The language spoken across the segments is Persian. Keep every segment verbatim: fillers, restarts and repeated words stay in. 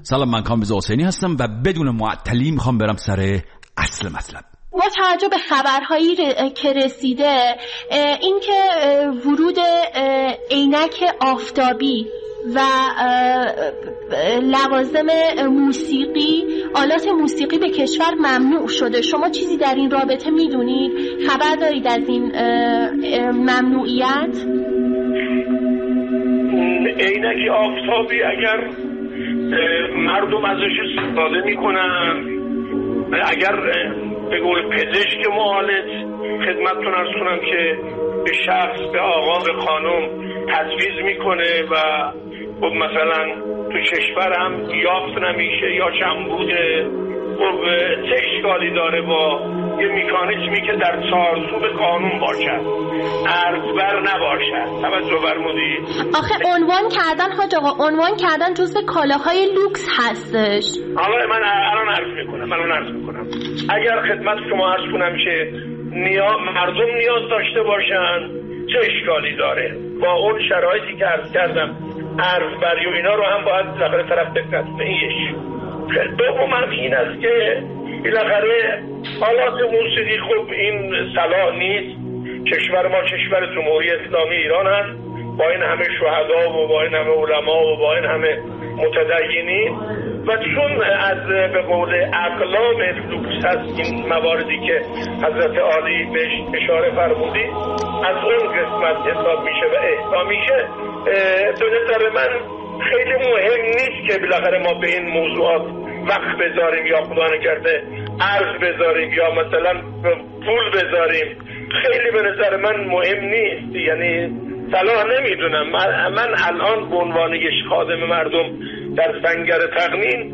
سلام، من کامبیز حسینی هستم و بدون معطلی میخوام برم سر اصل مطلب. با توجه به خبرهایی که رسیده، اینکه ورود عینک آفتابی و لوازم موسیقی، آلات موسیقی به کشور ممنوع شده، شما چیزی در این رابطه میدونید؟ خبر دارید از این ممنوعیت؟ عینک آفتابی اگر مردم ازش استفاده میکنن، اگر به قول پزشک معالج خدمتتون عرض کنم که به شخص، به آقا، به خانم تجویز میکنه و خب مثلا تو کشور هم یافت نمیشه یا کمبوده، خب چه اشکالی داره با یه مکانیزمی که در چارچوب قانون باشد، ارزبر نباشد؟ توجه فرمودید؟ آخه عنوان کردن حاج آقا، عنوان کردن جزء کالاهای لوکس هستش. حالا من الان عرض میکنم الان عرض میکنم اگر خدمت شما عرض کنم که نیاز مردم نیاز داشته باشن، چه اشکالی داره؟ با اون شرایطی که عرض کردم، ارزبری و اینا رو هم باید بالاخره طرف دقت کنه. ایش دوم این است که بالاخره آلات موسیقی خب این صلاح نیست. کشور ما کشور جمهوری اسلامی ایران هست، با این همه شهدا و با این همه علما و با این همه متدینین، و چون از به قول اقلام لوکس هست این مواردی که حضرت عالی بهش اشاره فرمودید، از اون قسمت حساب میشه و احسا میشه. به نظر من خیلی مهم نیست که بالاخره ما به این موضوعات وقت بذاریم یا خدا نکرده ارز بذاریم یا مثلا پول بذاریم. خیلی به نظر من مهم نیست، یعنی صلاح نمیدونم. من, من الان به عنوان یک خادم مردم در سنگر تقنین،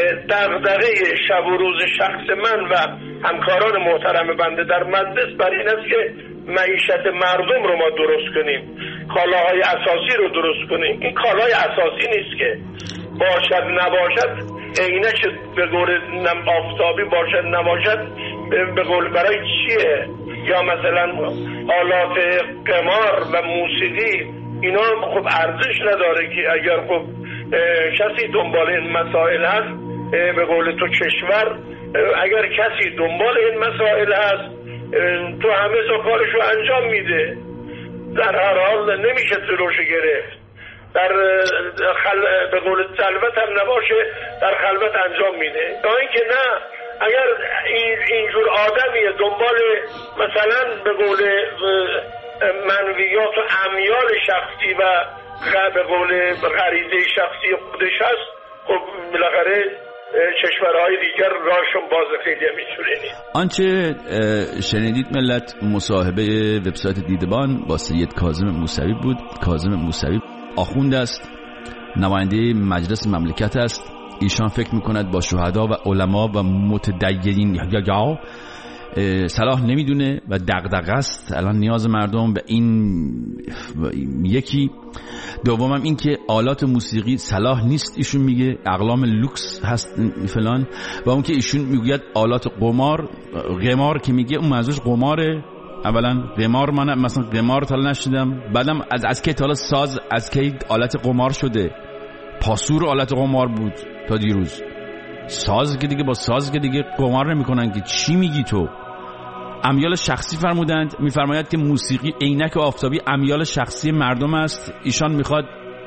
دغدغه شب و روز شخص من و همکاران محترم بنده در مجلس بر این است که معیشت مردم رو ما درست کنیم، کالاهای اساسی رو درست کنیم. این کالای اساسی نیست که باشد نباشد، عینک به قول آفتابی باشد نباشد، به قول برای چیه؟ یا مثلا آلات قمار و موسیقی، اینا خب ارزش نداره که اگر خب کسی دنبال این مسائل هست، به قول تو کشور اگر کسی دنبال این مسائل هست تو همه جا کارشو انجام میده، در هر حال نمیشه جلوش گرفت. در خل... به قول سلوت هم نباشه، در خلوت انجام میده. تا اینکه نه، اگر این اینجور آدمیه دنبال مثلا به قول منویات و امیال شخصی و به قول غریزه شخصی خودش هست، خب بالاخره کشورهای دیگر راهشون باز خیلی میشوره نیست. آنچه شنیدید ملت مصاحبه وبسایت دیدبان با سید کاظم موسوی بود. کاظم موسوی آخوند است، نماینده مجلس مملکت است. ایشان فکر میکند با شهدا و علما و متدینین یا صلاح نمیدونه و دغدغه است الان نیاز مردم به این. یکی دومم این که آلات موسیقی صلاح نیست، ایشون میگه اقلام لوکس هست فلان، و اون که ایشون میگوید آلات قمار، قمار که میگه اون منظورش قماره. اولا قمار، من مثلا قمار تا نشدم، بعدم از از کی تا ساز از کی آلت قمار شده؟ پاسور آلت قمار بود تا دیروز. ساز که دیگه با ساز که دیگه قمار نمیکنن که. چی میگی تو؟ امیال شخصی فرمودند. میفرماید که موسیقی عینک آفتابی امیال شخصی مردم است. ایشان میخواد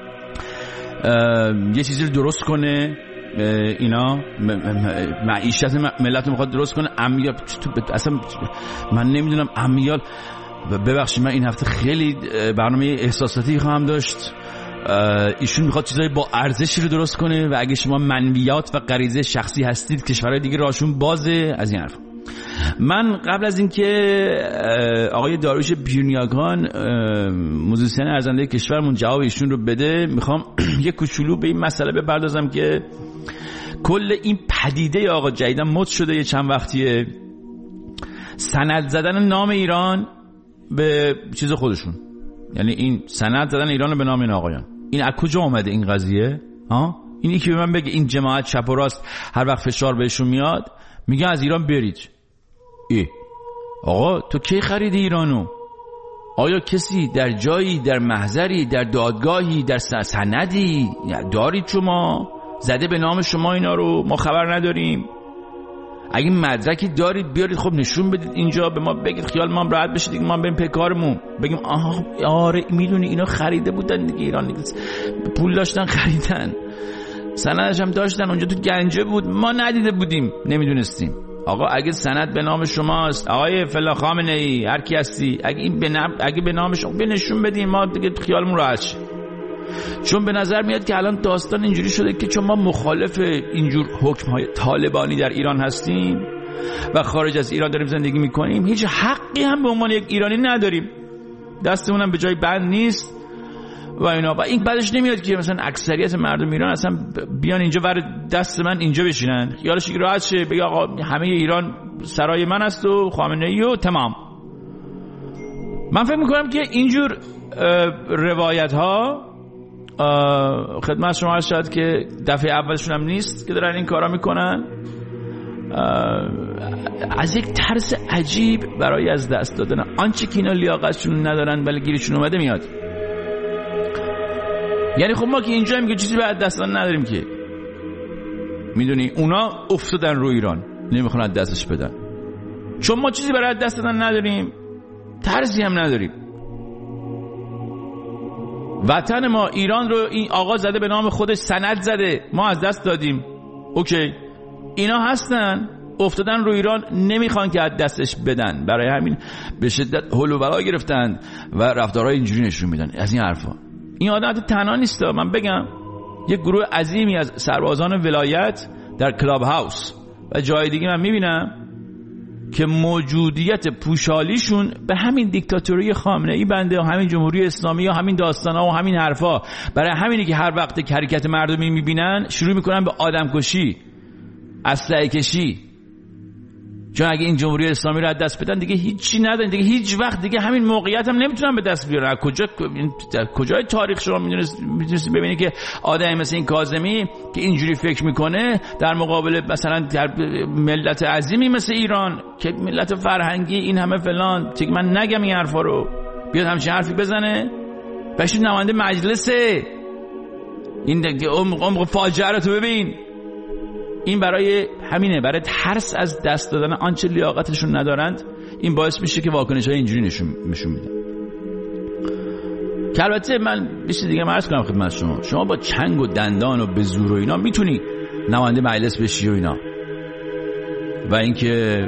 یه چیزی رو درست کنه، اینا معیشت ملت رو میخواد درست کنه. امیال اصلا من نمیدونم امیال. ببخشید من این هفته خیلی برنامه احساساتی خواهم داشت. ایشون میخواد چیزایی با ارزشی رو درست کنه و اگه شما منویات و غریزه شخصی هستید کشورهای دیگه راهشون بازه. از این حرف من قبل از اینکه آقای داریوش پیرنیاکان موزیسین ارزنده کشورمون جواب ایشون رو بده، میخوام یه کوچولو به این مسئله بپردازم که کل این پدیده آقا جدیدن مد شده یه چند وقتیه، سند زدن نام ایران به چیز خودشون. یعنی این سند زدن ایران به نام این آقایان. این از کجا اومده این قضیه؟ ها؟ اینی که به من بگه این جماعت چپ و راست هر وقت فشار بهشون میاد میگه از ایران برید. ای آقا تو کی خریدی ایرانو؟ آیا کسی در جایی، در محضری، در دادگاهی، در سندی دارید شما؟ زده به نام شما اینا رو، ما خبر نداریم. اگه مدرکی دارید بیارید، خب نشون بدید اینجا، به ما بگید، خیال ما هم راحت بشه دیگه، ما بریم پی کارمون، بگیم آها آره میدونی اینا خریده بودن دیگه، ایران دیگه پول داشتن خریدن، سندش هم داشتن، اونجا تو گنجه بود، ما ندیده بودیم، نمیدونستیم. آقا اگه سند به نام شماست آقای فلا خامنه‌ای هر کی هستی، اگه این به نام اگه به نام شما بنشون بدیم، ما دیگه خیالمون راحت شه. چون به نظر میاد که الان داستان اینجوری شده که چون ما مخالف اینجور حکم‌های طالبانی در ایران هستیم و خارج از ایران داریم زندگی میکنیم، هیچ حقی هم به عنوان یک ایرانی نداریم، دستمون هم به جای بند نیست و اینا. و این بعدش نمیاد که مثلا اکثریت مردم ایران اصلا بیان اینجا ور دست من اینجا بشینن، خیالش راحت شه، بگه آقا همه ایران سرای من است و خامنه‌ای و تمام. من فکر میکنم که اینجور روایت ها خدمت شما عرض شد که دفعه اولشون هم نیست که دارن این کارا میکنن، از یک ترس عجیب برای از دست دادن آنچه که اینا لیاقتشون ندارن ولی گیرشون اومده میاد. یعنی خب ما که اینجا میگه چیزی بعد دست دادن نداریم که، میدونی اونا افتادن رو ایران نمیخوان از دستش بدن، چون ما چیزی برای دست دادن نداریم، ترسی هم نداریم. وطن ما ایران رو این آقا زده به نام خودش، سند زده، ما از دست دادیم، اوکی، اینا هستن افتادن رو ایران نمیخوان که از دستش بدن، برای همین به شدت هول و بلا گرفتن و رفتارهای اینجوری نشون میدن. از این حرفا این آدم تنها نیست، من بگم یک گروه عظیمی از سربازان ولایت در کلاب هاوس و جای دیگه من میبینم که موجودیت پوشالیشون به همین دیکتاتوری خامنه‌ای بنده و همین جمهوری اسلامی و همین داستانا و همین حرفا. برای همینی که هر وقت حرکت مردمی میبینن شروع میکنن به آدم کشی، اسلحه کشی، چون اگه این جمهوری اسلامی رو از دست بدن دیگه هیچی ندارن دیگه، هیچ وقت دیگه همین موقعیت هم نمیتونن به دست بیارن. کجا کجای تاریخ شما میدونید ببینید که آدمی مثل این کاظمی که اینجوری فکر میکنه در مقابل مثلا در ملت عظیمی مثل ایران که ملت فرهنگی این همه فلان، چه من نگم این حرفا رو، بیاد همچین حرفی بزنه بشه نماینده مجلسه، این دیگه عمق فاجعه رو تو ببین. این برای همینه، برای ترس از دست دادن آنچه لیاقتشون ندارند، این باعث میشه که واکنش‌های اینجوری نشون نشون میدن. که البته من بیشتر دیگه عرض کنم خدمت شما، شما با چنگ و دندان و به زور و اینا میتونی نماینده مجلس بشی و اینا، و اینکه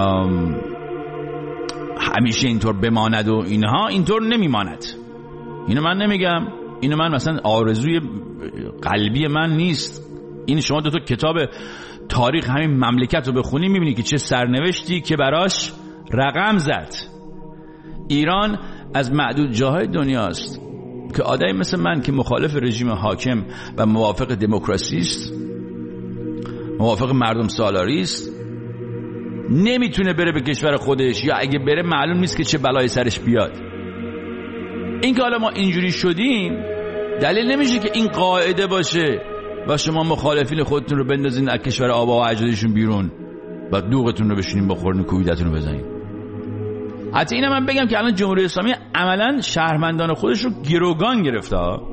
همیشه اینطور بماند و اینها، اینطور نمیماند. اینو من نمیگم، اینو من مثلا آرزوی قلبی من نیست. این شما دو تا کتاب تاریخ همین مملکت رو بخونی میبینی که چه سرنوشتی که براش رقم زد. ایران از معدود جاهای دنیاست که آدمی مثل من که مخالف رژیم حاکم و موافق دموکراسی است، موافق مردم سالاری است، نمیتونه بره به کشور خودش، یا اگه بره معلوم نیست که چه بلایی سرش بیاد. این که حالا ما اینجوری شدیم دلیل نمیشه که این قاعده باشه و شما مخالفین خودتون رو بندازین از کشور آبا و اجدادشون بیرون و دوغتون رو بشینین بخورین، کوبیدتون رو بزنین. حتی اینم من بگم که الان جمهوری اسلامی عملا شهروندان خودش رو گروگان گرفته ها.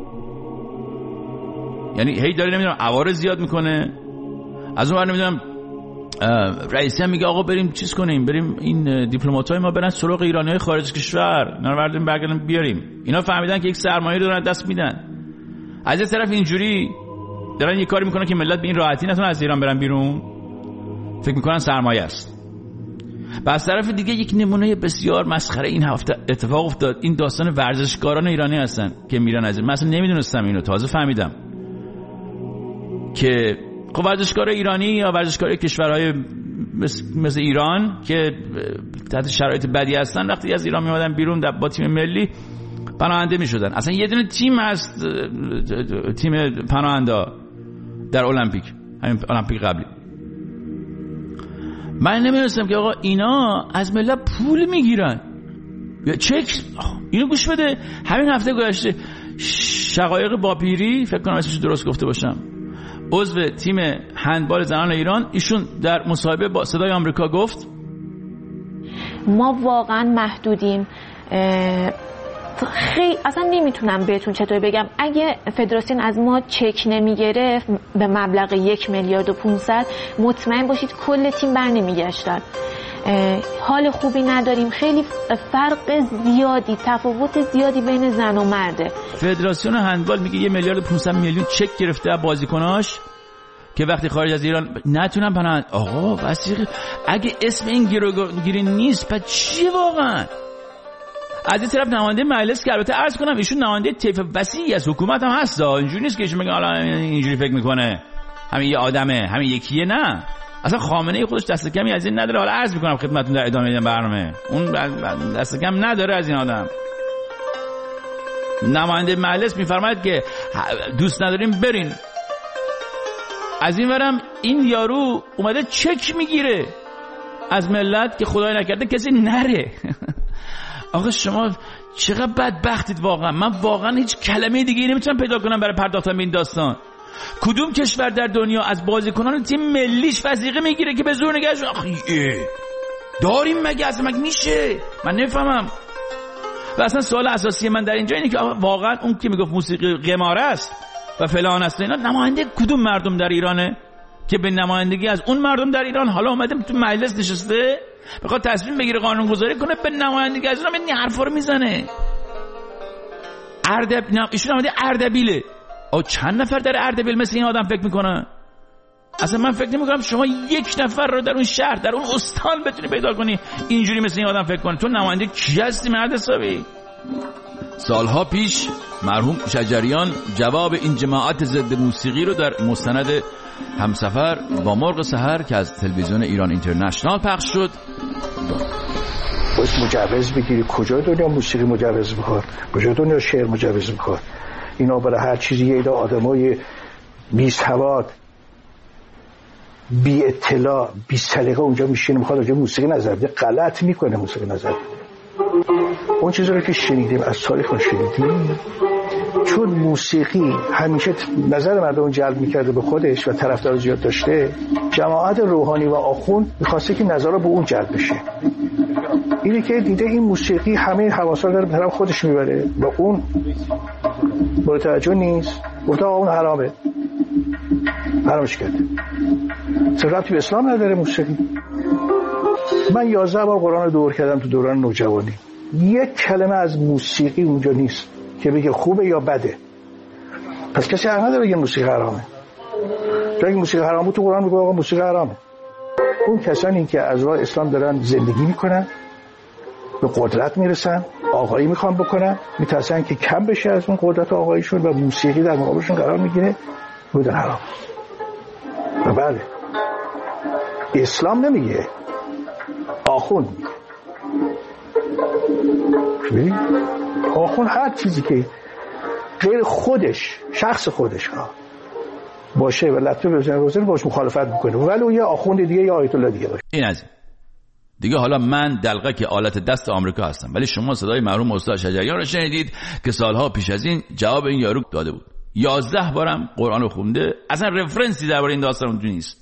یعنی هی داره نمیدونم عوارض زیاد میکنه، از اون ور نمیدونم رئیسی هم میگه آقا بریم چیز کنیم، بریم این دیپلمات‌های ما برن سراغ ایرانیای خارج از کشور، اینا رو برداریم برگردیم بیاریم. اینا فهمیدن که یک سرمایه رو دارن دست میدن. از این طرف اینجوری دارن یه کاری میکنن که ملت به این راحتی نتونن از ایران برن بیرون، فکر میکنن سرمایه است. و از طرف دیگه یک نمونه بسیار مسخره این هفته اتفاق افتاد، این داستان ورزشکاران ایرانی هستن که میرن از این. من اصلا نمیدونستم اینو، تازه فهمیدم که خب ورزشکار ایرانی یا ورزشکار کشورهای مثل ایران که تحت شرایط بدی هستن، وقتی از ایران میومدن بیرون با تیم ملی پناهنده میشدن. اصلا یه دونه تیم هست، تیم پناهنده در المپیک، همین المپیک قبلی. من نمیدونستم که آقا اینا از ملت پول میگیرن یا چک. اینو گوش بده، همین هفته گذشته شقایق باپیری، فکر کنم اسمش درست گفته باشم، عضو تیم هندبال زنان ایران، ایشون در مصاحبه با صدای آمریکا گفت ما واقعا محدودیم، خیلی اصلا نمیتونم بهتون چطور بگم، اگه فدراسیون از ما چک نمیگرفت به مبلغ یک میلیارد و پونصد، مطمئن باشید کل تیم بر نمیگشتن. حال خوبی نداریم، خیلی فرق زیادی، تفاوت زیادی بین زن و مرده. فدراسیون هندبال میگه یه میلیارد و پونصد میلیون چک گرفته از بازیکناش که وقتی خارج از ایران نتونن پناه. آقا وسیقی اگه اسم این گیروگیری نیست پس چیه واقعا؟ از این طرف نماینده مجلس که البته عرض کنم ایشون نماینده طیف وسیعی از حکومت هم هست، اینجوری نیست که ایشون بگه حالا اینجوری فکر میکنه همین یه آدمه همین یکیه، نه اصلا خامنه ای خودش دست کمی از این نداره. حالا عرض میکنم خدمتتون در ادامه این برنامه، اون دست کم نداره از این آدم. نماینده مجلس میفرماید که دوست نداریم برین. از این ورم این یارو اومده چک میگیره از ملت که خدای نکرده کسی نره. آقا شما چقدر بدبختید واقعا. من واقعا هیچ کلمه دیگه نمیتونم پیدا کنم برای پرداختن به این داستان. کدوم کشور در دنیا از بازیکنان تیم ملیش وثیقه میگیره که به زور نگهش؟ آخه داریم مگه؟ اصلا مگه میشه؟ من نفهمم. و اصلا سوال اساسی من در اینجا اینه که واقعا اون که میگفت موسیقی قمار است و فلان است اینا، نماینده کدوم مردم در ایرانه که به نمایندگی از اون مردم در ایران حالا اومده تو مجلس نشسته بخواد تصمیم بگیره قانون گذاری کنه به نمایندگی از اونم این حرفا رو میزنه؟ اردب ایشون اومده اردبیله. آ چند نفر در اردبیل مثل این آدم فکر میکنه؟ اصلا من فکر نمیکنم شما یک نفر رو در اون شهر در اون استان بتونی پیدا کنی اینجوری مثل این آدم فکر کنه. تو نماینده کی هستی مرد حسابی؟ سالها پیش مرحوم شجریان جواب این جماعت ضد موسیقی رو در مستند همسفر با مرغ سحر که از تلویزیون ایران اینترنشنال پخش شد. باید مجوز بگیری. کجا دنیا موسیقی مجوز میخواد؟ کجا دنیا شعر مجوز میخواد؟ اینا برای هر چیزی یه ایده آدمای بی سواد بی اطلاع بی سلیقه اونجا میشینه میخواد اونجا موسیقی نظر بده. غلط میکنه موسیقی نظر بده. اون چیزی رو که شنیدیم از تاریخ رو شنیدیم، چون موسیقی همیشه نظر مردم جلب میکرده به خودش و طرفدار زیاد داشته، جماعت روحانی و آخوند میخواسته که نظر رو به اون جلب بشه. اینی که دیده این موسیقی همه حواسا داره به طرف خودش میبره و اون مورد توجه نیست، گفته آقا اون حرامه، حرامش کرده. ربطی به اسلام نداره موسیقی. من یازده بار قرآن رو دور کردم تو دوران نوجوانی، یک کلمه از موسیقی اونجا نیست که بگه خوبه یا بده. پس کسی حق نداره بگه موسیقی حرامه. چون موسیقی حرام بود تو قرآن میگه آقا موسیقی حرامه. اون کسانی که از راه اسلام دارن زندگی میکنن، به قدرت میرسن، آقایی میخوان بکنن، میترسن که کم بشه از اون قدرت آقاییشون و موسیقی در مقابلشون قرار میگیره، بودن حرام. و بله اسلام نمیگه، آخوند میگه. آخوند هر چیزی که غیر خودش شخص خودش ها باشه و لطفه بزنه روزن باش مخالفت میکنه، ولی اون یه آخوند دیگه یا آیت الله دیگه باشه. این از این دیگه. حالا من دلقه که آلت دست آمریکا هستم، ولی شما صدای مرحوم استاد شجریان رو شنیدید که سالها پیش از این جواب این یارو داده بود. یازده بارم قرآن رو خونده، اصلا رفرنسی درباره این داستان اونجا نیست.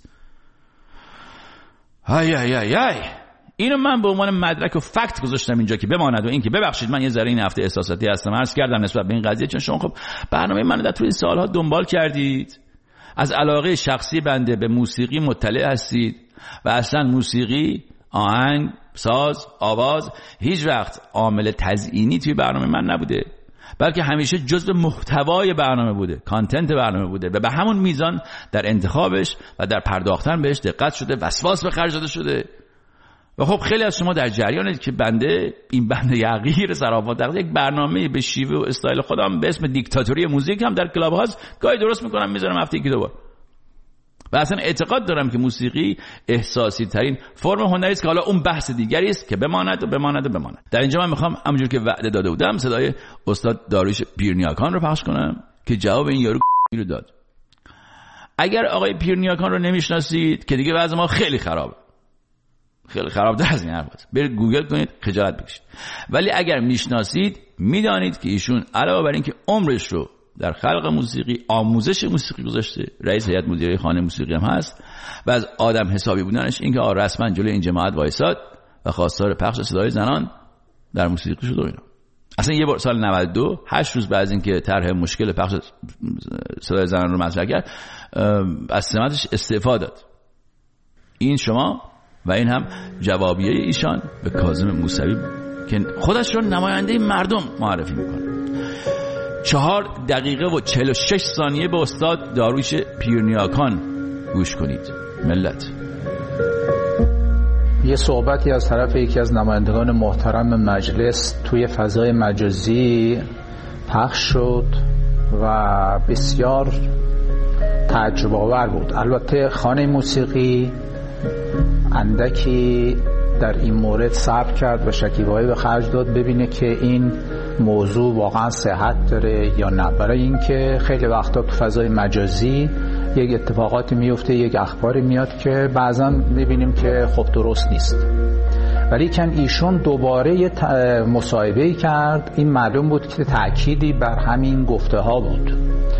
های های های های اینو من به عنوان مدرک و فکت گذاشتم اینجا که بماند. و این که ببخشید من یه ذره این هفته احساساتی هستم، عرض کردم نسبت به این قضیه، چون شما خب برنامه منو در طول این سالها دنبال کردید، از علاقه شخصی بنده به موسیقی مطلع هستید و اصلا موسیقی، آهنگ، ساز، آواز هیچ وقت عامل تزیینی توی برنامه من نبوده، بلکه همیشه جزء محتوای برنامه بوده، کانتنت برنامه بوده و به همون میزان در انتخابش و در پرداختن بهش دقت شده، وسواس به خرج داده شده. و خب خیلی از شما در جریانید که بنده این بنده یغیر صرافت در یک برنامه به شیوه و استایل خودم به اسم دیکتاتوری موزیک هم در کلاب هاست گاهی درست میکنم، میذارم هفته یکی دو بار. و اصلا اعتقاد دارم که موسیقی احساسی ترین فرم هنری است که حالا اون بحث دیگری است که بماند و بماند و بماند. در اینجا من میخوام همونجور که وعده داده بودم صدای استاد داریوش پیرنیاکان رو پخش کنم که جواب این یارو رو داد. اگر آقای پیرنیاکان رو نمیشناسید که دیگه وضع ما خیلی خرابه، خیلی خراب‌تر از این حرف است، برید گوگل کنید خجالت بکشید. ولی اگر میشناسید میدانید که ایشون علاوه بر این که عمرش رو در خلق موسیقی، آموزش موسیقی گذاشته، رئیس هیئت مدیره خانه موسیقی هم هست و از آدم حسابی بودنش این که رسما جلوی این جماعت وایساد و خواستار پخش صدای زنان در موسیقی شد و اینا. اصلا یه بار سال نود و دو هشت روز بعد از اینکه طرح مشکل پخش صدای زنان رو مطرح کرد از سمتش استعفا داد. این شما و این هم جوابیه ایشان به کاظم موسوی که خودش رو نماینده مردم معرفی میکنه. چهار دقیقه و چهل و شش ثانیه به استاد داریوش پیرنیاکان گوش کنید. ملت، یه صحبتی از طرف یکی از نمایندگان محترم مجلس توی فضای مجازی پخش شد و بسیار تعجب آور بود. البته خانه موسیقی اندکی در این مورد صبر کرد و شکیبایی به خرج داد ببینه که این موضوع واقعا صحت داره یا نه، برای اینکه خیلی وقتا تو فضای مجازی یک اتفاقاتی میفته، یک اخباری میاد که بعضا میبینیم که خب درست نیست. ولی کن ایشون دوباره یه مصاحبه‌ای کرد، این معلوم بود که تأکیدی بر همین گفته ها بود.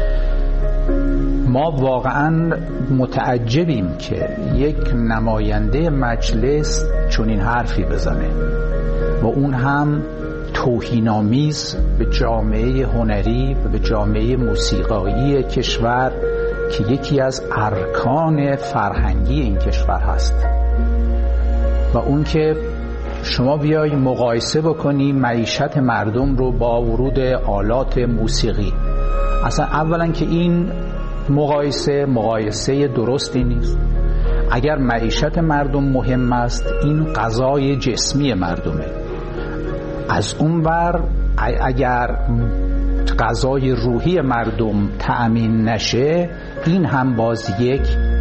ما واقعا متعجبیم که یک نماینده مجلس چون این حرفی بزنه و اون هم توهین‌آمیز به جامعه هنری و به جامعه موسیقایی کشور که یکی از ارکان فرهنگی این کشور هست. و اون که شما بیایی مقایسه بکنی معیشت مردم رو با ورود آلات موسیقی، اصلا اولا که این مقایسه مقایسه درستی نیست. اگر معیشت مردم مهم است، این غذای جسمی مردمه. از اون ور اگر غذای روحی مردم تأمین نشه، این هم باز یک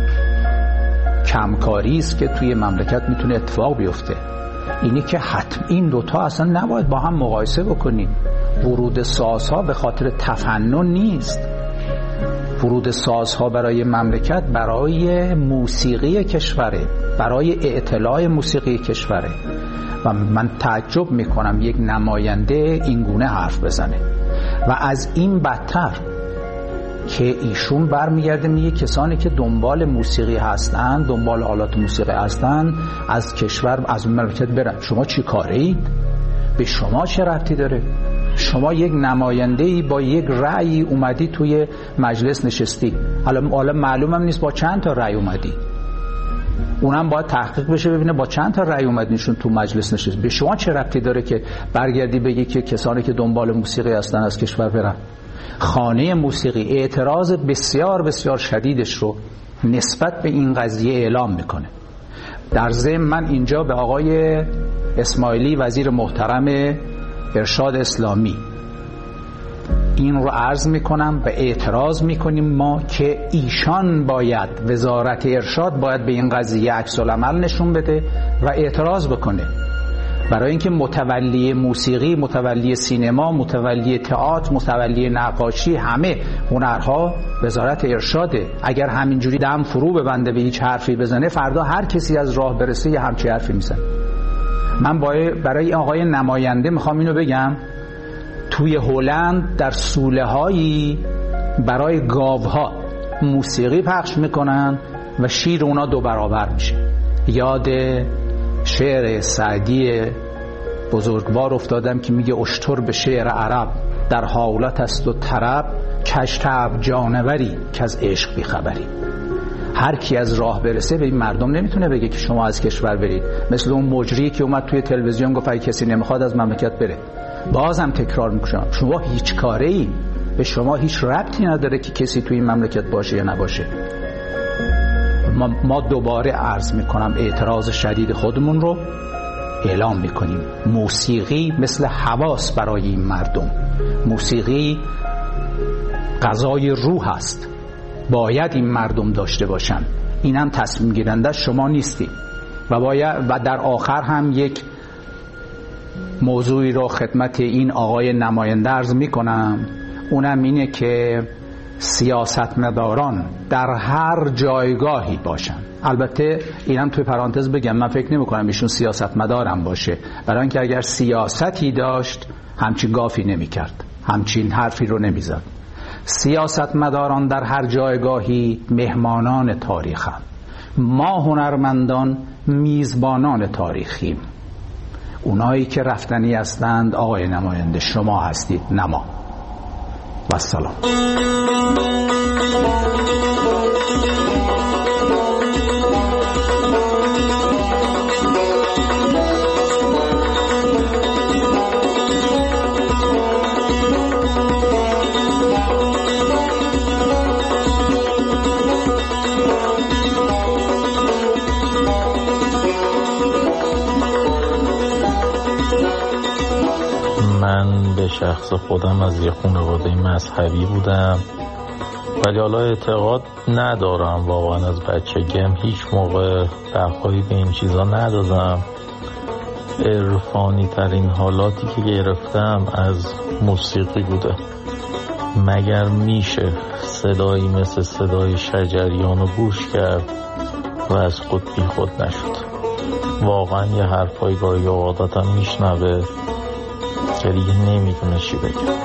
کمکاری است که توی مملکت میتونه اتفاق بیفته. اینی که حتم این دوتا اصلا نباید با هم مقایسه بکنیم. ورود سازها به خاطر تفنن نیست. ورود سازها برای مملکت برای موسیقی کشوره، برای اعتلاع موسیقی کشوره. و من تعجب میکنم یک نماینده این گونه حرف بزنه. و از این بدتر که ایشون برمیگرده میگه کسانی که دنبال موسیقی هستن، دنبال آلات موسیقی هستن، از کشور، از مملکت برن. شما چی کاره اید؟ به شما چه ربطی داره؟ شما یک نماینده‌ای با یک رأی اومدی توی مجلس نشستی. حالا حالا معلومم نیست با چند تا رأی اومدی. اونم باید تحقیق بشه ببینه با چند تا رأی اومدینشون تو مجلس نشست. به شما چه ربطی داره که برگردی بگی که کسانی که دنبال موسیقی هستن از کشور برن؟ خانه موسیقی اعتراض بسیار بسیار شدیدش رو نسبت به این قضیه اعلام میکنه. در ضمن من اینجا به آقای اسماعیلی وزیر محترم ارشاد اسلامی این رو عرض میکنم و اعتراض میکنیم ما که ایشان باید، وزارت ارشاد باید به این قضیه عکس العمل نشون بده و اعتراض بکنه. برای اینکه متولی موسیقی، متولی سینما، متولی تئاتر، متولی نقاشی، همه هنرها وزارت ارشاده. اگر همینجوری دم فرو ببنده به هیچ حرفی بزنه، فردا هر کسی از راه برسه یه همچین حرفی میزنه. من برای آقای نماینده میخوام اینو بگم، توی هلند در سوله هایی برای گاوها موسیقی پخش میکنن و شیر اونا دو برابر میشه. یاد شعر سعدی بزرگوار افتادم که میگه اشتر به شعر عرب در حالت است و طرب، کشتب جانوری که از عشق بیخبری. هر کی از راه برسه به این مردم نمیتونه بگه که شما از کشور برید. مثل اون مجری که اومد توی تلویزیون گفت اگه کسی نمیخواد از مملکت بره. بازم تکرار میکنم، شما هیچ کاره ای، به شما هیچ ربطی نداره که کسی توی این مملکت باشه یا نباشه. ما, ما دوباره عرض میکنم اعتراض شدید خودمون رو اعلام میکنیم. موسیقی مثل حواس برای این مردم. موسیقی غذای روح است، باید این مردم داشته باشن. این هم تصمیم گیرنده شما نیستی. و باید و در آخر هم یک موضوعی رو خدمت این آقای نماینده عرض میکنم، اونم اینه که سیاستمداران در هر جایگاهی باشن. البته اینم توی پرانتز بگم، من فکر نمی کنم ایشون سیاستمدارم باشه، برای اینکه اگر سیاستی داشت همچین گافی نمی کرد، همچین حرفی رو نمی زد. سیاستمداران در هر جایگاهی مهمانان تاریخ هم. ما هنرمندان میزبانان تاریخیم. اونایی که رفتنی هستند آقای نماینده شما هستید، نما. و السلام. من به شخص خودم از یه خانواده مذهبی بودم، ولی حالا اعتقاد ندارم واقعا. از بچگیم هیچ موقع بقایی به این چیزا ندادم. عرفانی ترین حالاتی که گرفتم از موسیقی بوده. مگر میشه صدایی مثل صدای شجریان رو گوش کرد و از خود بی خود نشد؟ واقعا یه حرفای گاهی اوقات هم میشنوه که دیگه نمیدونه چی بگه.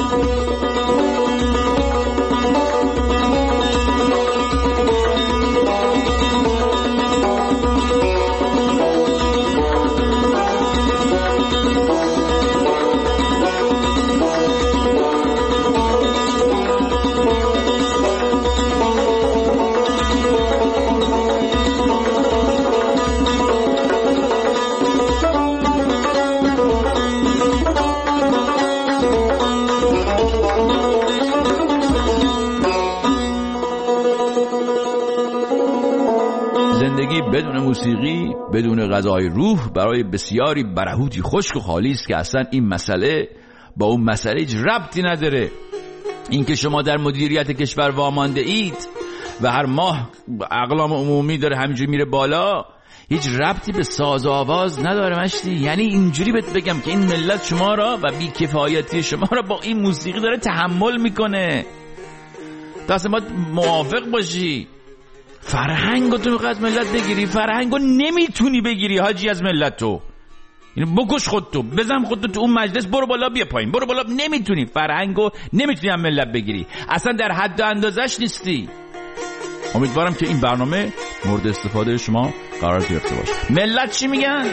زندگی بدون موسیقی، بدون غذای روح برای بسیاری برهوتی خشک و خالی است که اصلا این مسئله با اون مسئله هیچ ربطی نداره. این که شما در مدیریت کشور وامانده اید و هر ماه اقلام عمومی داره همینجوری میره بالا، هیچ ربطی به ساز و آواز نداره مشتی. یعنی اینجوری بهت بگم که این ملت شما را و بیکفایتی شما را با این موسیقی داره تحمل میکنه. دست ما موافق باشی. فرهنگو تو میخواد ملت بگیری، فرهنگو نمیتونی بگیری حاجی از ملت تو. یعنی بکش خودتو، بزن خودتو تو اون مجلس، برو بالا بیا پایین، برو بالا. نمیتونی فرهنگو نمیتونی از ملت بگیری، اصلا در حد و اندازش نیستی. امیدوارم که این برنامه مورد استفاده شما قرار گرفته باشه. ملت چی میگن؟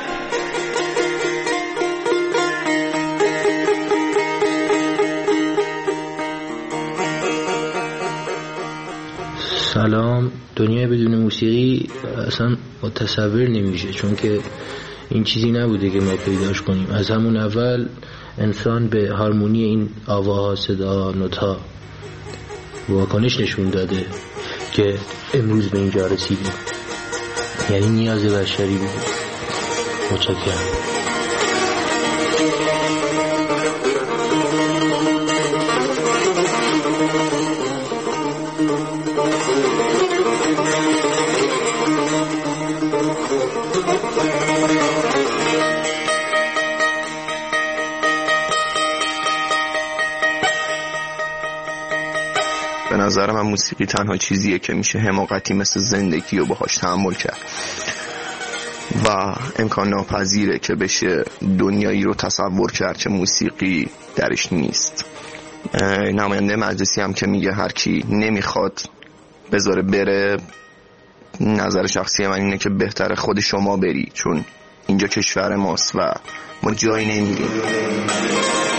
سلام. دنیا بدون موسیقی اصلا متصور نمیشه، چون که این چیزی نبوده که ما پیداش کنیم. از همون اول انسان به هارمونی این آواها، صدا، نوت‌ها واکنش نشون داده که امروز به اینجا رسیدیم. یعنی نیاز بشری بود. متشکرم. به نظر من موسیقی تنها چیزیه که میشه حماقتی مثل زندگی رو باهاش تحمل کرد و امکان ناپذیره که بشه دنیایی رو تصور کرد که موسیقی درش نیست. نماینده مجلسی هم که میگه هر کی نمیخواد بذاره بره، نظر شخصی من اینه که بهتره خود شما بری، چون اینجا کشور ماست و ما جایی نمیریم.